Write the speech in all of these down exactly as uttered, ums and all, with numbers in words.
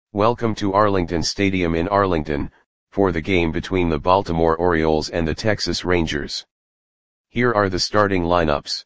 Welcome to Arlington Stadium in Arlington, for the game between the Baltimore Orioles and the Texas Rangers. Here are the starting lineups.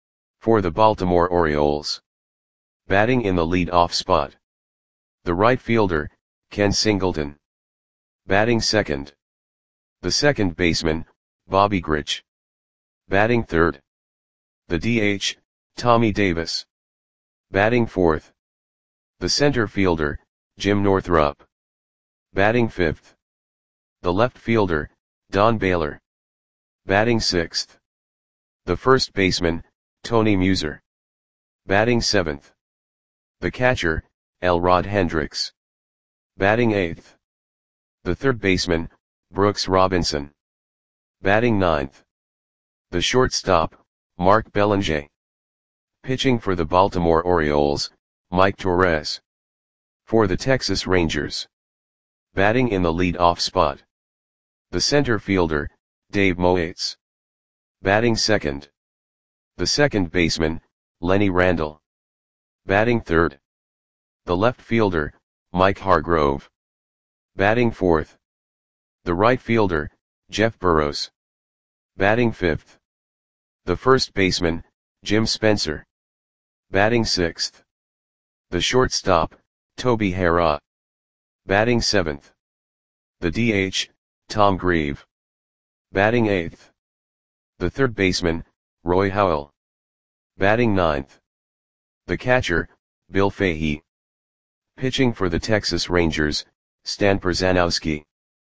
For the Baltimore Orioles. Batting in the lead-off spot. The right fielder, Ken Singleton. Batting second. The second baseman, Bobby Grich. Batting third. The D H, Tommy Davis. Batting fourth. The center fielder, Jim Northrup. Batting fifth. The left fielder, Don Baylor. Batting sixth. The first baseman, Tony Muser. Batting seventh. The catcher, Elrod Hendricks. Batting eighth. The third baseman, Brooks Robinson. Batting ninth. The shortstop, Mark Belanger. Pitching for the Baltimore Orioles, Mike Torres. For the Texas Rangers. Batting in the lead-off spot. The center fielder, Dave Moates. Batting second. The second baseman, Lenny Randle. Batting third. The left fielder, Mike Hargrove. Batting fourth. The right fielder, Jeff Burroughs. Batting fifth. The first baseman, Jim Spencer. Batting sixth. The shortstop, Toby Harrah. Batting seventh. The D H, Tom Grieve. Batting eighth. The third baseman, Roy Howell. Batting ninth. The catcher, Bill Fahey. Pitching for the Texas Rangers, Stan Przanowski.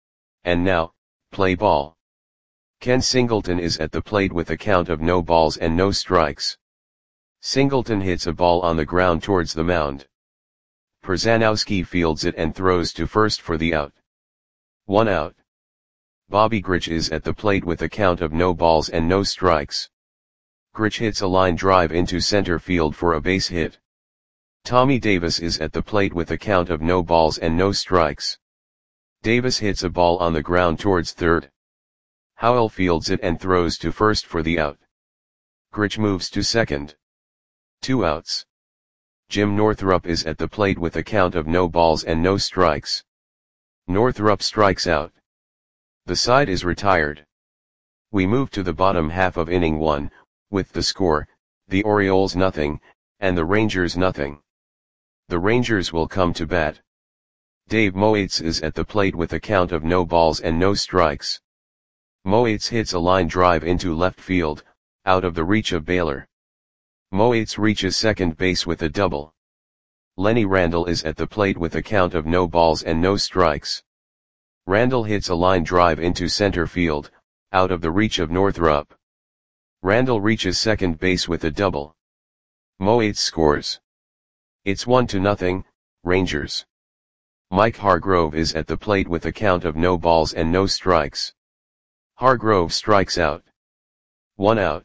And now, play ball. Ken Singleton is at the plate with a count of no balls and no strikes. Singleton hits a ball on the ground towards the mound. Przanowski fields it and throws to first for the out. One out. Bobby Grich is at the plate with a count of no balls and no strikes. Grich hits a line drive into center field for a base hit. Tommy Davis is at the plate with a count of no balls and no strikes. Davis hits a ball on the ground towards third. Howell fields it and throws to first for the out. Grich moves to second. Two outs. Jim Northrup is at the plate with a count of no balls and no strikes. Northrup strikes out. The side is retired. We move to the bottom half of inning one, with the score, the Orioles nothing, and the Rangers nothing. The Rangers will come to bat. Dave Moates is at the plate with a count of no balls and no strikes. Moates hits a line drive into left field, out of the reach of Baylor. Moates reaches second base with a double. Lenny Randle is at the plate with a count of no balls and no strikes. Randle hits a line drive into center field, out of the reach of Northrup. Randle reaches second base with a double. Moates scores. It's one to nothing, Rangers. Mike Hargrove is at the plate with a count of no balls and no strikes. Hargrove strikes out. One out.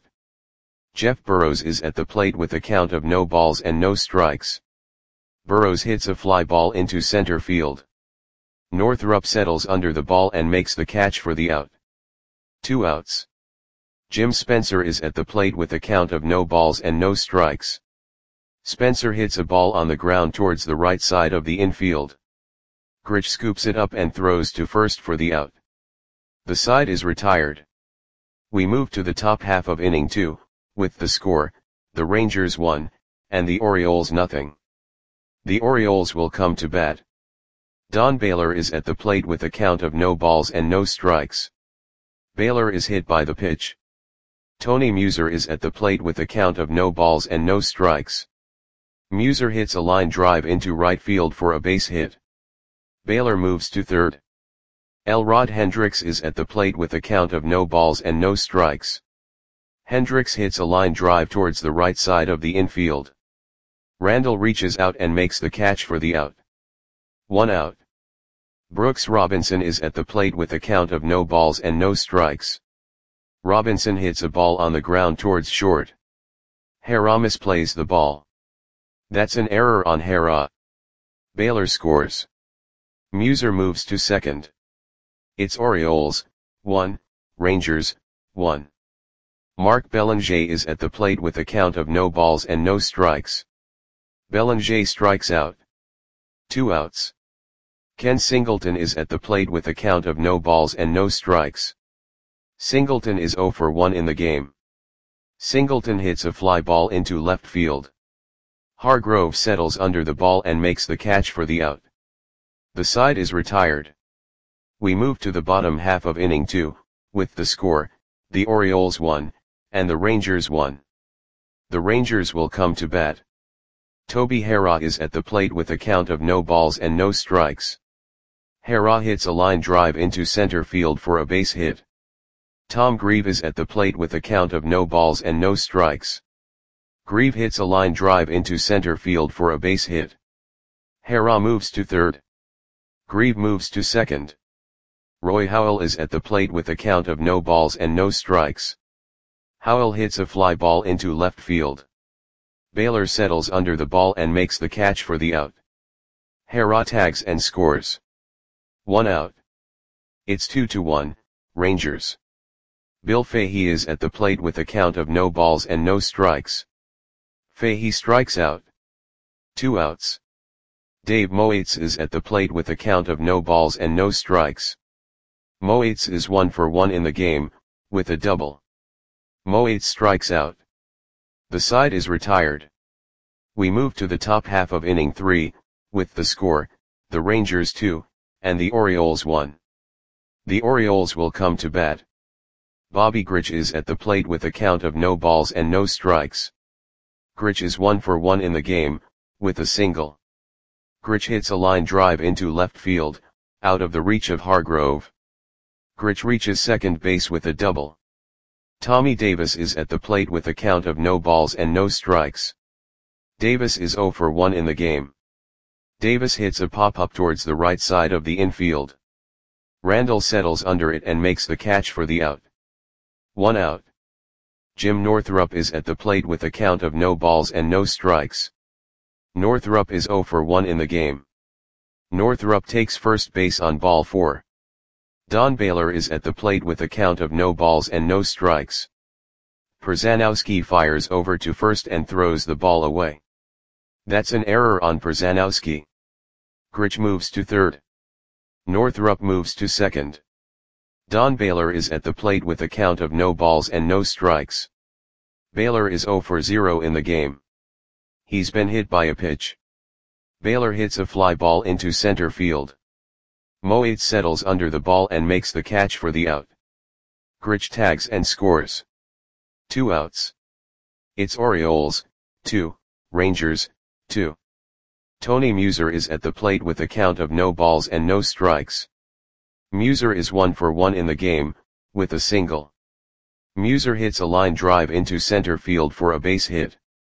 Jeff Burroughs is at the plate with a count of no balls and no strikes. Burroughs hits a fly ball into center field. Northrup settles under the ball and makes the catch for the out. Two outs. Jim Spencer is at the plate with a count of no balls and no strikes. Spencer hits a ball on the ground towards the right side of the infield. Grich scoops it up and throws to first for the out. The side is retired. We move to the top half of inning two, with the score, the Rangers one, and the Orioles nothing. The Orioles will come to bat. Don Baylor is at the plate with a count of no balls and no strikes. Baylor is hit by the pitch. Tony Muser is at the plate with a count of no balls and no strikes. Muser hits a line drive into right field for a base hit. Baylor moves to third. Elrod Hendricks is at the plate with a count of no balls and no strikes. Hendricks hits a line drive towards the right side of the infield. Randle reaches out and makes the catch for the out. One out. Brooks Robinson is at the plate with a count of no balls and no strikes. Robinson hits a ball on the ground towards short. Harrah misplays the ball. That's an error on Harrah. Baylor scores. Muser moves to second. It's Orioles, one, Rangers, one. Mark Belanger is at the plate with a count of no balls and no strikes. Belanger strikes out. Two outs. Ken Singleton is at the plate with a count of no balls and no strikes. Singleton is zero for one in the game. Singleton hits a fly ball into left field. Hargrove settles under the ball and makes the catch for the out. The side is retired. We move to the bottom half of inning two, with the score, the Orioles one, and the Rangers one. The Rangers will come to bat. Toby Harrah is at the plate with a count of no balls and no strikes. Harrah hits a line drive into center field for a base hit. Tom Grieve is at the plate with a count of no balls and no strikes. Grieve hits a line drive into center field for a base hit. Harrah moves to third. Grieve moves to second. Roy Howell is at the plate with a count of no balls and no strikes. Howell hits a fly ball into left field. Baylor settles under the ball and makes the catch for the out. Harrah tags and scores. One out. It's two to one, Rangers. Bill Fahey is at the plate with a count of no balls and no strikes. Fahey strikes out. Two outs. Dave Moates is at the plate with a count of no balls and no strikes. Moates is one for one in the game, with a double. Moates strikes out. The side is retired. We move to the top half of inning three, with the score, the Rangers two, and the Orioles one. The Orioles will come to bat. Bobby Grich is at the plate with a count of no balls and no strikes. Grich is one for one in the game, with a single. Grich hits a line drive into left field, out of the reach of Hargrove. Grich reaches second base with a double. Tommy Davis is at the plate with a count of no balls and no strikes. Davis is zero for one in the game. Davis hits a pop-up towards the right side of the infield. Randall settles under it and makes the catch for the out. One out. Jim Northrup is at the plate with a count of no balls and no strikes. Northrup is zero for one in the game. Northrup takes first base on ball four. Don Baylor is at the plate with a count of no balls and no strikes. Przanowski fires over to first and throws the ball away. That's an error on Przanowski. Grich moves to third. Northrup moves to second. Don Baylor is at the plate with a count of no balls and no strikes. Baylor is zero for zero in the game. He's been hit by a pitch. Baylor hits a fly ball into center field. Moates settles under the ball and makes the catch for the out. Grich tags and scores. Two outs. It's Orioles, two, Rangers, two. Tony Muser is at the plate with a count of no balls and no strikes. Muser is one for one in the game, with a single. Muser hits a line drive into center field for a base hit.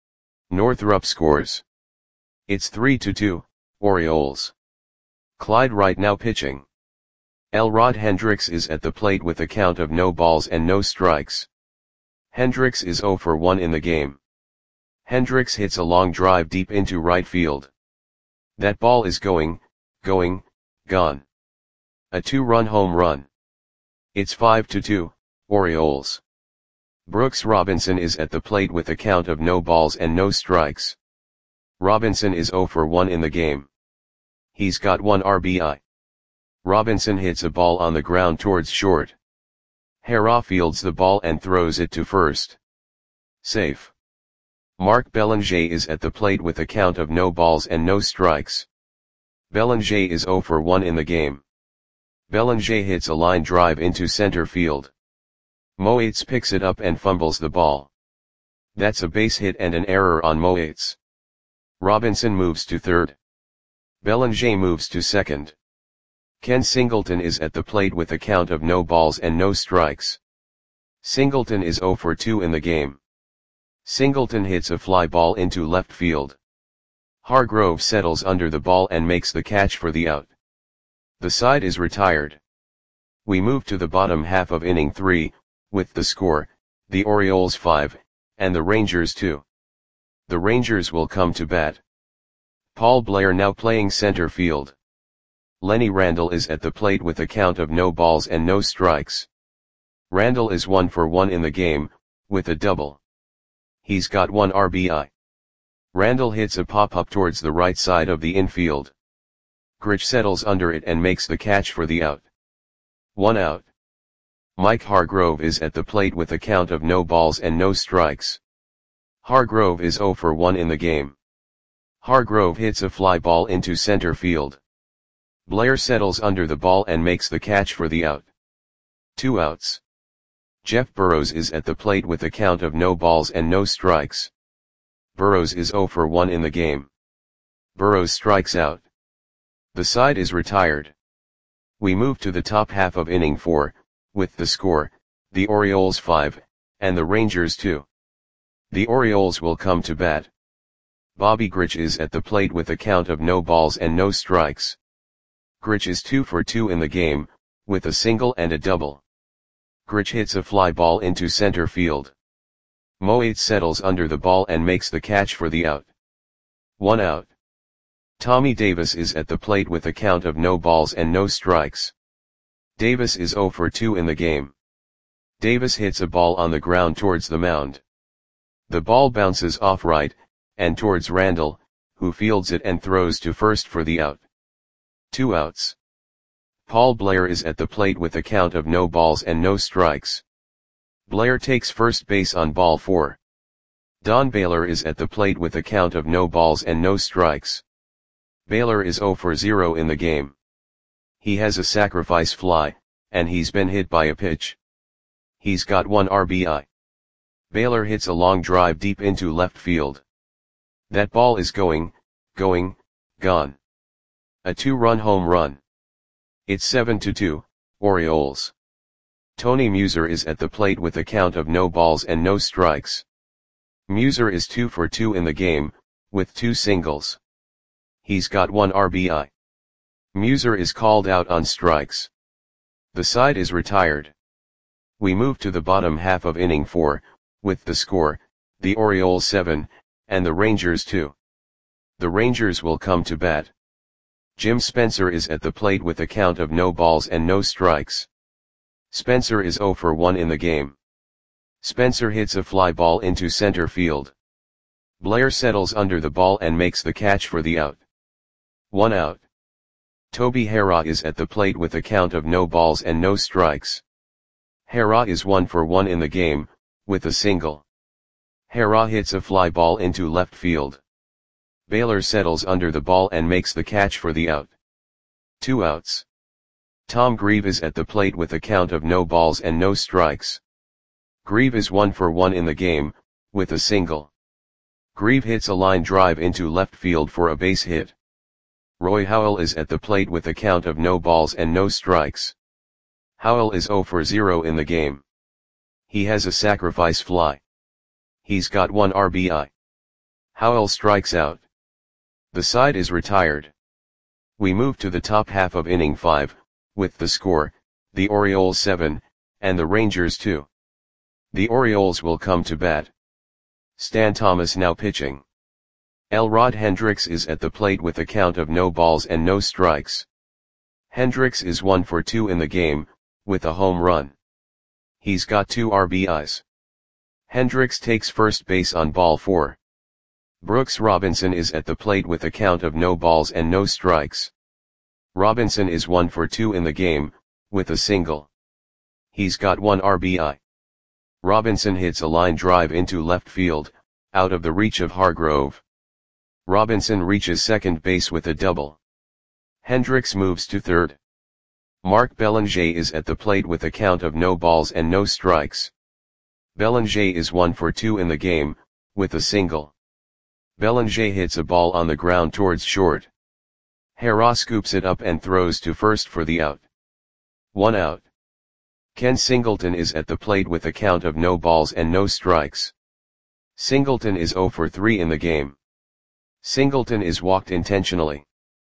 Northrup scores. It's three to two, Orioles. Clyde Wright now pitching. Elrod Hendricks is at the plate with a count of no balls and no strikes. Hendricks is zero for one in the game. Hendricks hits a long drive deep into right field. That ball is going, going, gone. A two-run home run. It's five to two, Orioles. Brooks Robinson is at the plate with a count of no balls and no strikes. Robinson is zero for one in the game. He's got one R B I. Robinson hits a ball on the ground towards short. Harrah fields the ball and throws it to first. Safe. Mark Belanger is at the plate with a count of no balls and no strikes. Belanger is zero for one in the game. Belanger hits a line drive into center field. Moates picks it up and fumbles the ball. That's a base hit and an error on Moates. Robinson moves to third. Belanger moves to second. Ken Singleton is at the plate with a count of no balls and no strikes. Singleton is zero for two in the game. Singleton hits a fly ball into left field. Hargrove settles under the ball and makes the catch for the out. The side is retired. We move to the bottom half of inning three, with the score, the Orioles five, and the Rangers two. The Rangers will come to bat. Paul Blair now playing center field. Lenny Randall is at the plate with a count of no balls and no strikes. Randall is one for one in the game, with a double. He's got one R B I. Randall hits a pop-up towards the right side of the infield. Grich settles under it and makes the catch for the out. One out. Mike Hargrove is at the plate with a count of no balls and no strikes. Hargrove is zero for one in the game. Hargrove hits a fly ball into center field. Blair settles under the ball and makes the catch for the out. Two outs. Jeff Burrows is at the plate with a count of no balls and no strikes. Burrows is zero for one in the game. Burrows strikes out. The side is retired. We move to the top half of inning four, with the score, the Orioles five, and the Rangers two. The Orioles will come to bat. Bobby Grich is at the plate with a count of no balls and no strikes. Grich is two for two in the game, with a single and a double. Grich hits a fly ball into center field. Moate settles under the ball and makes the catch for the out. One out. Tommy Davis is at the plate with a count of no balls and no strikes. Davis is zero for two in the game. Davis hits a ball on the ground towards the mound. The ball bounces off right, and towards Randall, who fields it and throws to first for the out. Two outs. Paul Blair is at the plate with a count of no balls and no strikes. Blair takes first base on ball four. Don Baylor is at the plate with a count of no balls and no strikes. Baylor is zero for zero in the game. He has a sacrifice fly, and he's been hit by a pitch. He's got one R B I. Baylor hits a long drive deep into left field. That ball is going, going, gone. A two-run home run. It's seven to two, Orioles. Tony Muser is at the plate with a count of no balls and no strikes. Muser is two for two in the game, with two singles. He's got one R B I. Muser is called out on strikes. The side is retired. We move to the bottom half of inning four, with the score, the Orioles seven, and the Rangers two. The Rangers will come to bat. Jim Spencer is at the plate with a count of no balls and no strikes. Spencer is zero for one in the game. Spencer hits a fly ball into center field. Blair settles under the ball and makes the catch for the out. One out. Toby Harrah is at the plate with a count of no balls and no strikes. Harrah is one for one in the game, with a single. Harrah hits a fly ball into left field. Baylor settles under the ball and makes the catch for the out. Two outs. Tom Grieve is at the plate with a count of no balls and no strikes. Grieve is one for one in the game, with a single. Grieve hits a line drive into left field for a base hit. Roy Howell is at the plate with a count of no balls and no strikes. Howell is zero for zero in the game. He has a sacrifice fly. He's got one R B I. Howell strikes out. The side is retired. We move to the top half of inning five, with the score, the Orioles seven, and the Rangers two. The Orioles will come to bat. Stan Thomas now pitching. Elrod Hendricks is at the plate with a count of no balls and no strikes. Hendricks is one for two in the game, with a home run. He's got two R B Is. Hendricks takes first base on ball four. Brooks Robinson is at the plate with a count of no balls and no strikes. Robinson is one for two in the game, with a single. He's got one R B I. Robinson hits a line drive into left field, out of the reach of Hargrove. Robinson reaches second base with a double. Hendricks moves to third. Mark Belanger is at the plate with a count of no balls and no strikes. Belanger is one for two in the game, with a single. Belanger hits a ball on the ground towards short. Harrah scoops it up and throws to first for the out. One out. Ken Singleton is at the plate with a count of no balls and no strikes. Singleton is zero for three in the game. Singleton is walked intentionally.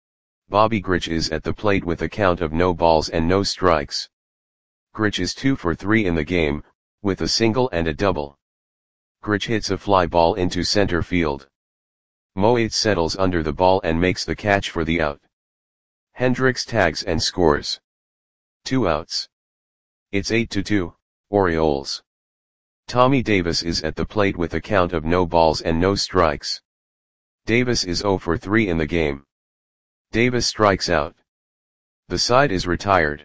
Bobby Grich is at the plate with a count of no balls and no strikes. Grich is two for three in the game, with a single and a double. Grich hits a fly ball into center field. Moate settles under the ball and makes the catch for the out. Hendricks tags and scores. Two outs. It's eight to two, Orioles. Tommy Davis is at the plate with a count of no balls and no strikes. Davis is zero for three in the game. Davis strikes out. The side is retired.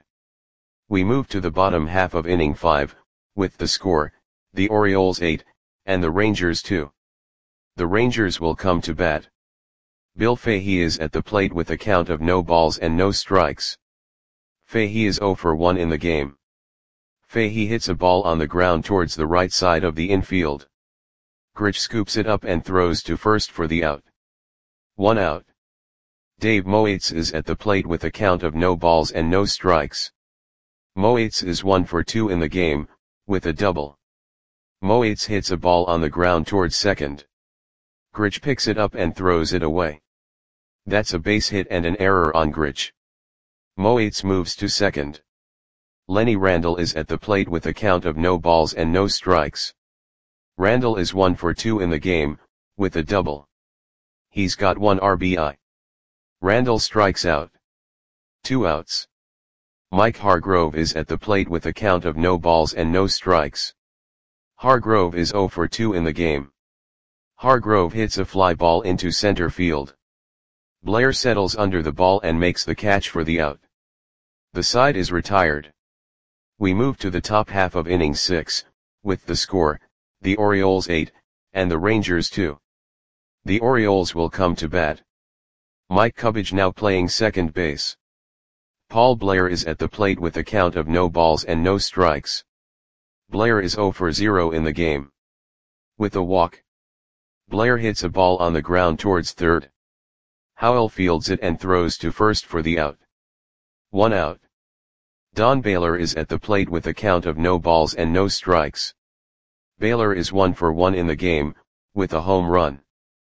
We move to the bottom half of inning five, with the score, the Orioles eight, and the Rangers two. The Rangers will come to bat. Bill Fahey is at the plate with a count of no balls and no strikes. Fahey is oh for one in the game. Fahey hits a ball on the ground towards the right side of the infield. Grich scoops it up and throws to first for the out. One out. Dave Moates is at the plate with a count of no balls and no strikes. Moates is one for two in the game, with a double. Moates hits a ball on the ground towards second. Grich picks it up and throws it away. That's a base hit and an error on Grich. Moates moves to second. Lenny Randle is at the plate with a count of no balls and no strikes. Randle is one for two in the game, with a double. He's got one R B I. Randle strikes out. Two outs. Mike Hargrove is at the plate with a count of no balls and no strikes. Hargrove is oh for two in the game. Hargrove hits a fly ball into center field. Blair settles under the ball and makes the catch for the out. The side is retired. We move to the top half of inning six, with the score, the Orioles eight, and the Rangers two. The Orioles will come to bat. Mike Cubbage now playing second base. Paul Blair is at the plate with a count of no balls and no strikes. Blair is oh for zero in the game. With a walk. Blair hits a ball on the ground towards third. Howell fields it and throws to first for the out. One out. Don Baylor is at the plate with a count of no balls and no strikes. Baylor is one for one in the game, with a home run.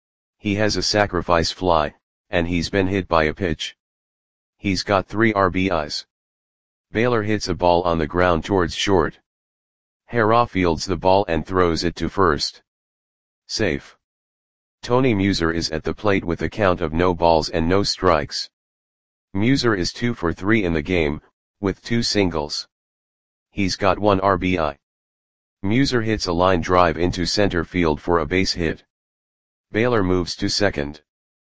He has a sacrifice fly, and he's been hit by a pitch. He's got three R B Is. Baylor hits a ball on the ground towards short. Hara fields the ball and throws it to first. Safe. Tony Muser is at the plate with a count of no balls and no strikes. Muser is two for three in the game, with two singles. He's got one R B I. Muser hits a line drive into center field for a base hit. Baylor moves to second.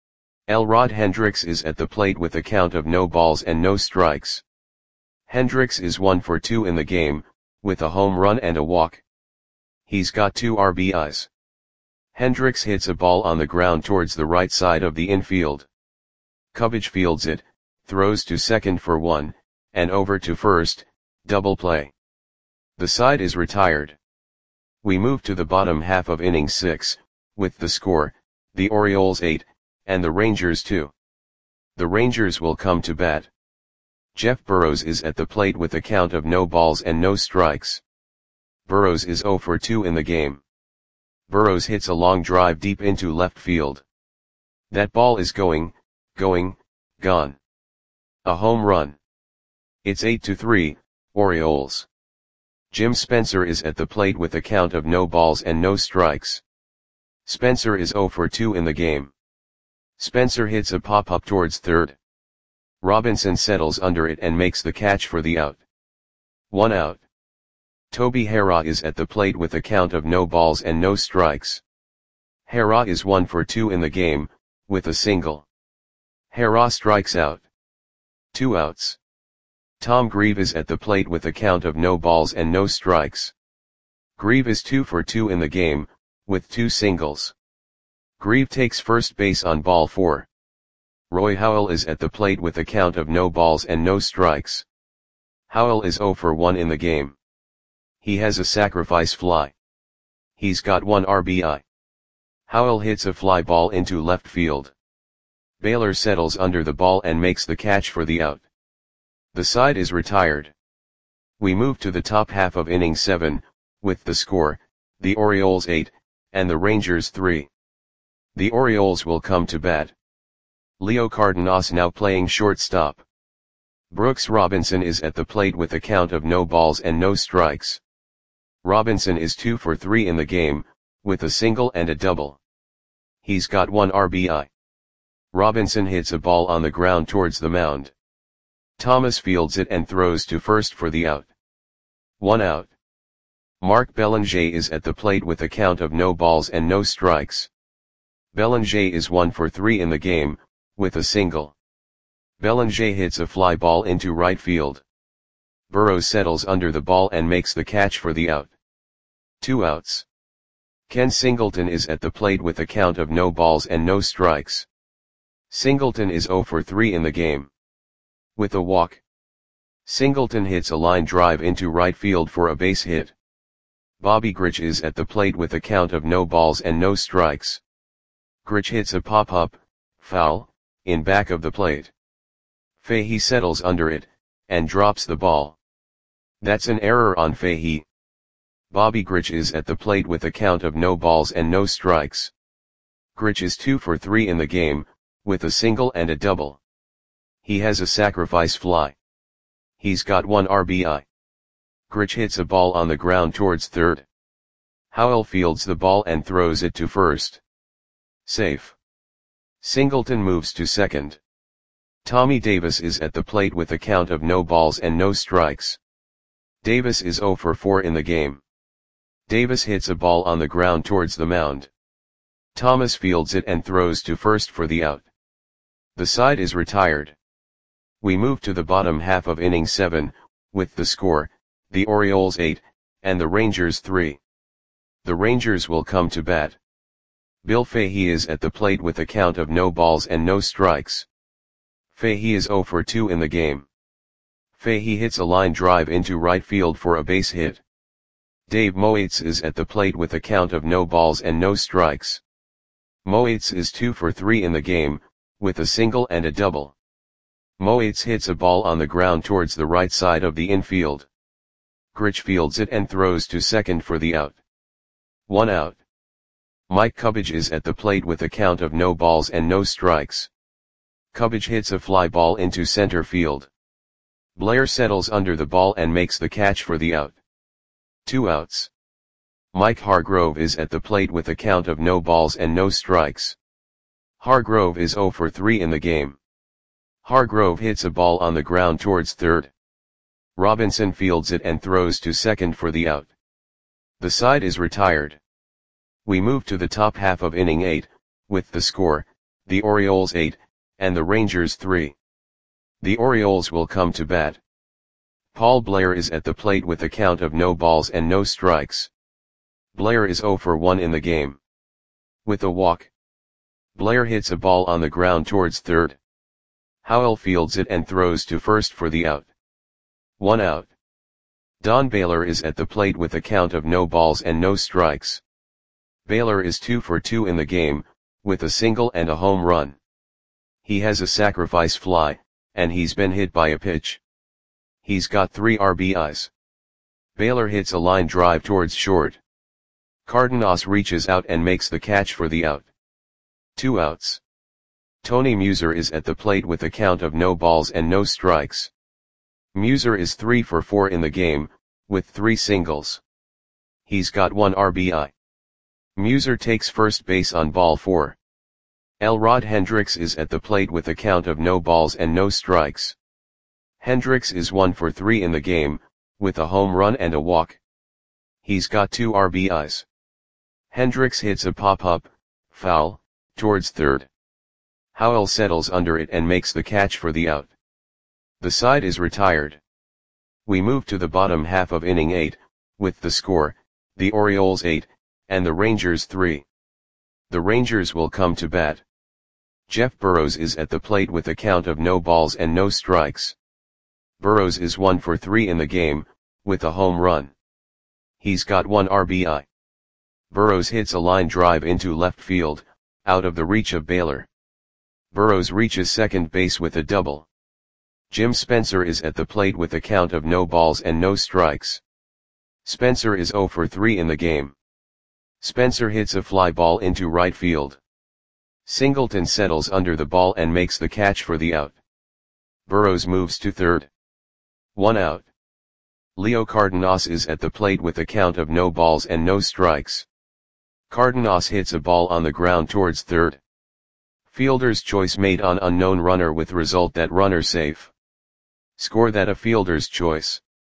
Elrod Hendricks is at the plate with a count of no balls and no strikes. Hendricks is one for two in the game, with a home run and a walk. He's got two R B Is. Hendricks hits a ball on the ground towards the right side of the infield. Cubbage fields it, throws to second for one, and over to first, double play. The side is retired. We move to the bottom half of inning six, with the score, the Orioles eight, and the Rangers two. The Rangers will come to bat. Jeff Burrows is at the plate with a count of no balls and no strikes. Burrows is oh for two in the game. Burrows hits a long drive deep into left field. That ball is going, going, gone. A home run. It's eight to three, Orioles. Jim Spencer is at the plate with a count of no balls and no strikes. Spencer is oh for two in the game. Spencer hits a pop-up towards third. Robinson settles under it and makes the catch for the out. One out. Toby Hara is at the plate with a count of no balls and no strikes. Hara is one for two in the game, with a single. Hara strikes out. Two outs. Tom Grieve is at the plate with a count of no balls and no strikes. Grieve is two for two in the game, with two singles. Grieve takes first base on ball four. Roy Howell is at the plate with a count of no balls and no strikes. Howell is oh for one in the game. He has a sacrifice fly. He's got one R B I. Howell hits a fly ball into left field. Baylor settles under the ball and makes the catch for the out. The side is retired. We move to the top half of inning seven, with the score, the Orioles eight, and the Rangers three. The Orioles will come to bat. Leo Cardenas now playing shortstop. Brooks Robinson is at the plate with a count of no balls and no strikes. Robinson is two for three in the game, with a single and a double. He's got one R B I. Robinson hits a ball on the ground towards the mound. Thomas fields it and throws to first for the out. One out. Mark Belanger is at the plate with a count of no balls and no strikes. Belanger is one for three in the game, with a single. Bellinger hits a fly ball into right field. Burrows settles under the ball and makes the catch for the out. Two outs. Ken Singleton is at the plate with a count of no balls and no strikes. Singleton is zero for three in the game. With a walk, Singleton hits a line drive into right field for a base hit. Bobby Grich is at the plate with a count of no balls and no strikes. Grich hits a pop-up, foul, in back of the plate. Fahey settles under it, and drops the ball. That's an error on Fahey. Bobby Grich is at the plate with a count of no balls and no strikes. Grich is two for three in the game, with a single and a double. He has a sacrifice fly. He's got one R B I. Grich hits a ball on the ground towards third. Howell fields the ball and throws it to first. Safe. Singleton moves to second. Tommy Davis is at the plate with a count of no balls and no strikes. Davis is zero for four in the game. Davis hits a ball on the ground towards the mound. Thomas fields it and throws to first for the out. The side is retired. We move to the bottom half of inning seven, with the score, the Orioles eight, and the Rangers three. The Rangers will come to bat. Bill Fahey is at the plate with a count of no balls and no strikes. Fahey is zero for two in the game. Fahey hits a line drive into right field for a base hit. Dave Moates is at the plate with a count of no balls and no strikes. Moates is two for three in the game, with a single and a double. Moates hits a ball on the ground towards the right side of the infield. Grich fields it and throws to second for the out. One out. Mike Cubbage is at the plate with a count of no balls and no strikes. Cubbage hits a fly ball into center field. Blair settles under the ball and makes the catch for the out. Two outs. Mike Hargrove is at the plate with a count of no balls and no strikes. Hargrove is zero for three in the game. Hargrove hits a ball on the ground towards third. Robinson fields it and throws to second for the out. The side is retired. We move to the top half of inning eight, with the score, the Orioles eight, and the Rangers three. The Orioles will come to bat. Paul Blair is at the plate with a count of no balls and no strikes. Blair is zero for one in the game. With a walk, Blair hits a ball on the ground towards third. Howell fields it and throws to first for the out. One out. Don Baylor is at the plate with a count of no balls and no strikes. Baylor is two for two in the game, with a single and a home run. He has a sacrifice fly, and he's been hit by a pitch. He's got three R B Is. Baylor hits a line drive towards short. Cardenas reaches out and makes the catch for the out. Two outs. Tony Muser is at the plate with a count of no balls and no strikes. Muser is three for four in the game, with three singles. He's got one R B I. Muser takes first base on ball four. Elrod Hendricks is at the plate with a count of no balls and no strikes. Hendricks is one for three in the game, with a home run and a walk. He's got two R B Is. Hendricks hits a pop-up, foul, towards third. Howell settles under it and makes the catch for the out. The side is retired. We move to the bottom half of inning eight, with the score, the Orioles eight, and the Rangers three. The Rangers will come to bat. Jeff Burrows is at the plate with a count of no balls and no strikes. Burrows is one for three in the game, with a home run. He's got one R B I. Burrows hits a line drive into left field, out of the reach of Baylor. Burrows reaches second base with a double. Jim Spencer is at the plate with a count of no balls and no strikes. Spencer is zero for three in the game. Spencer hits a fly ball into right field. Singleton settles under the ball and makes the catch for the out. Burrows moves to third. One out. Leo Cardenas is at the plate with a count of no balls and no strikes. Cardenas hits a ball on the ground towards third. Fielder's choice made on unknown runner with result that runner safe. Score that a fielder's choice.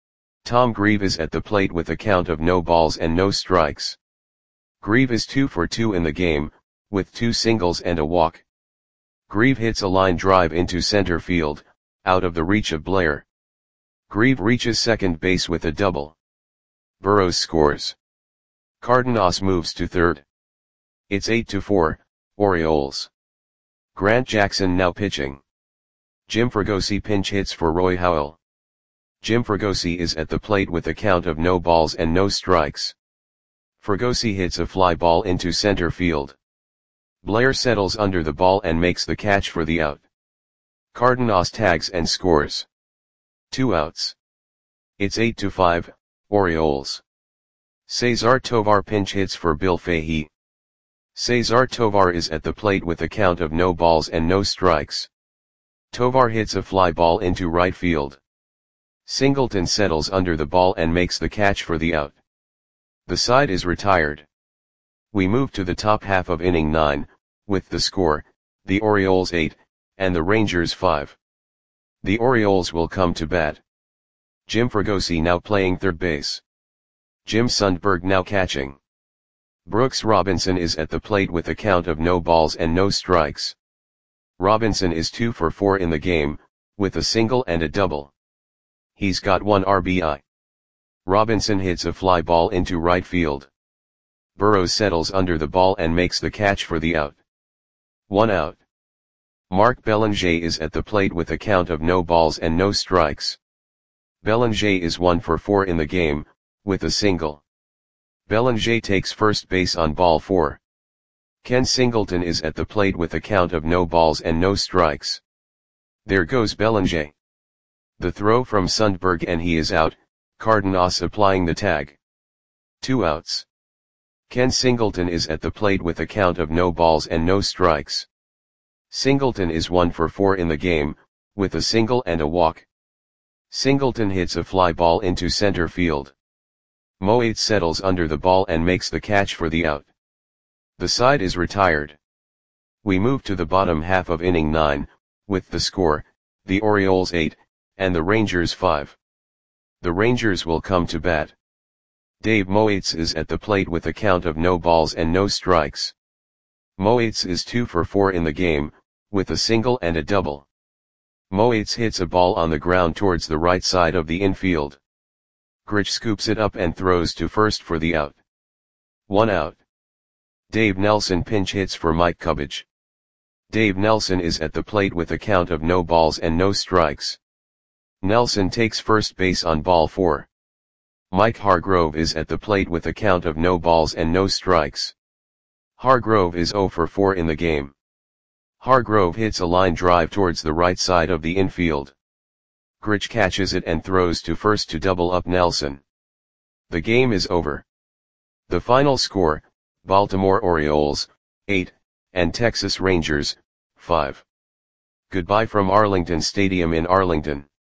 Tom Grieve is at the plate with a count of no balls and no strikes. Grieve is two for two in the game, with two singles and a walk. Grieve hits a line drive into center field, out of the reach of Blair. Grieve reaches second base with a double. Burrows scores. Cardenas moves to third. It's eight to four, Orioles. Grant Jackson now pitching. Jim Fregosi pinch hits for Roy Howell. Jim Fregosi is at the plate with a count of no balls and no strikes. Fregosi hits a fly ball into center field. Blair settles under the ball and makes the catch for the out. Cardenas tags and scores. Two outs. It's eight to five, Orioles. Cesar Tovar pinch hits for Bill Fahey. Cesar Tovar is at the plate with a count of no balls and no strikes. Tovar hits a fly ball into right field. Singleton settles under the ball and makes the catch for the out. The side is retired. We move to the top half of inning nine, with the score, the Orioles eight, and the Rangers five. The Orioles will come to bat. Jim Fregosi now playing third base. Jim Sundberg now catching. Brooks Robinson is at the plate with a count of no balls and no strikes. Robinson is two for four in the game, with a single and a double. He's got one R B I. Robinson hits a fly ball into right field. Burrows settles under the ball and makes the catch for the out. One out. Mark Belanger is at the plate with a count of no balls and no strikes. Belanger is one for four in the game, with a single. Belanger takes first base on ball four. Ken Singleton is at the plate with a count of no balls and no strikes. There goes Belanger. The throw from Sundberg and he is out, Cardenas applying the tag. Two outs. Ken Singleton is at the plate with a count of no balls and no strikes. Singleton is one for four in the game, with a single and a walk. Singleton hits a fly ball into center field. Moate settles under the ball and makes the catch for the out. The side is retired. We move to the bottom half of inning nine, with the score, the Orioles eight, and the Rangers five. The Rangers will come to bat. Dave Moates is at the plate with a count of no balls and no strikes. Moates is two for four in the game, with a single and a double. Moates hits a ball on the ground towards the right side of the infield. Grich scoops it up and throws to first for the out. One out. Dave Nelson pinch hits for Mike Cubbage. Dave Nelson is at the plate with a count of no balls and no strikes. Nelson takes first base on ball four. Mike Hargrove is at the plate with a count of no balls and no strikes. Hargrove is zero for four in the game. Hargrove hits a line drive towards the right side of the infield. Grich catches it and throws to first to double up Nelson. The game is over. The final score, Baltimore Orioles, eight, and Texas Rangers, five. Goodbye from Arlington Stadium in Arlington.